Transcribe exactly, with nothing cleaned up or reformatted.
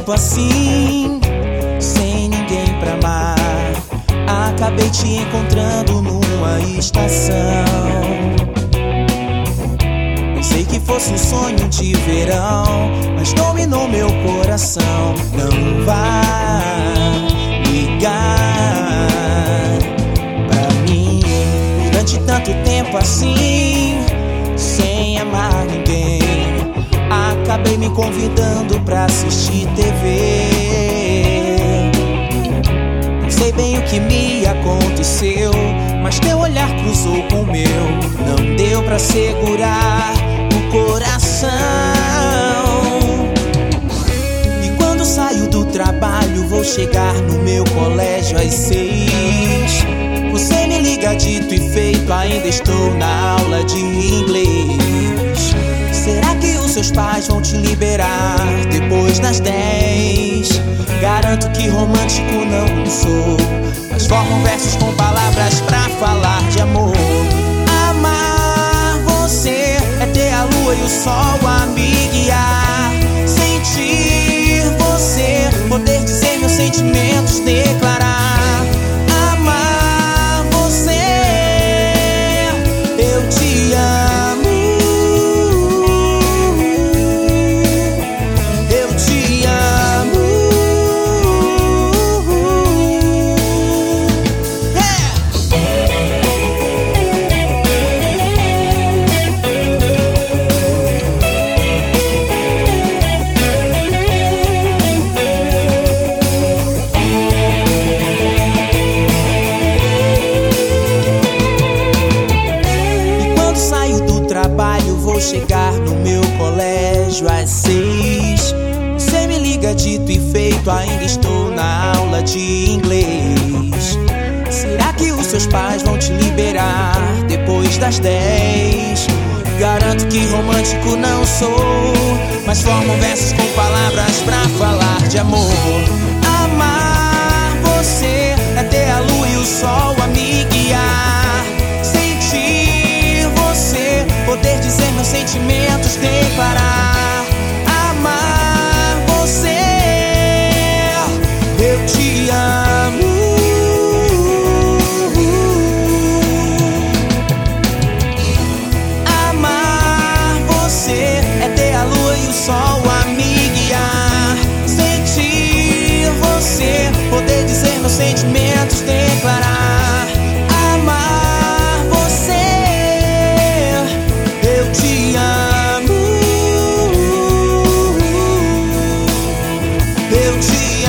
tempo assim, sem ninguém pra amar. Acabei te encontrando numa estação. Pensei que fosse um sonho de verão, mas dominou meu coração. Não vai ligar pra mim durante tanto tempo assim, sem amar ninguém. Acabei me convidando pra assistir T V. Não sei bem o que me aconteceu, mas teu olhar cruzou com o meu. Não deu pra segurar o coração. E quando saio do trabalho, vou chegar no meu colégio às seis. Você me liga dito e feito, ainda estou na aula de inglês. Será que os seus pais vão te liberar depois das dez? Garanto que romântico não sou, mas formam versos com palavras pra falar de amor. Amar você é ter a lua e o sol a me guiar. Sentir você, poder dizer meus sentimentos, declarar. Amar você, eu te amo. Vou chegar no meu colégio às seis. Você me liga dito e feito, ainda estou na aula de inglês. Será que os seus pais vão te liberar depois das dez? Garanto que romântico não sou, mas formo versos com palavras pra falar de amor. Amar você é ter a lua e o sol a me guiar. Sentir você, poder dizer meus sentimentos, declarar. Amar você, eu te amo. Amar você é ter a lua e o sol a me guiar. Sentir você, poder dizer meus sentimentos, declarar. Amar você, eu te amo, eu te amo.